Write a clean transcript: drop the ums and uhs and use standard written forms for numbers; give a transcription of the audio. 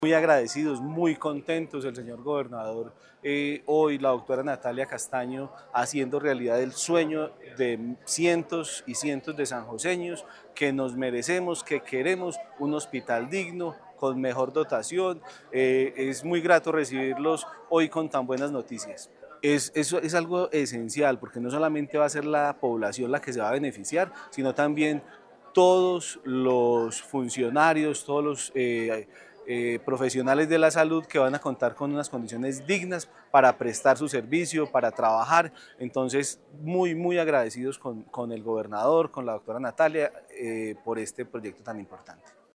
Muy agradecidos, muy contentos, el señor gobernador, hoy la doctora Natalia Castaño haciendo realidad el sueño de cientos y cientos de sanjoseños que nos merecemos, que queremos un hospital digno, con mejor dotación. Es muy grato recibirlos hoy con tan buenas noticias. Eso es algo esencial porque no solamente va a ser la población la que se va a beneficiar, sino también todos los funcionarios, todos los profesionales de la salud que van a contar con unas condiciones dignas para prestar su servicio, para trabajar. Entonces, muy agradecidos con el gobernador, con la doctora Natalia, por este proyecto tan importante.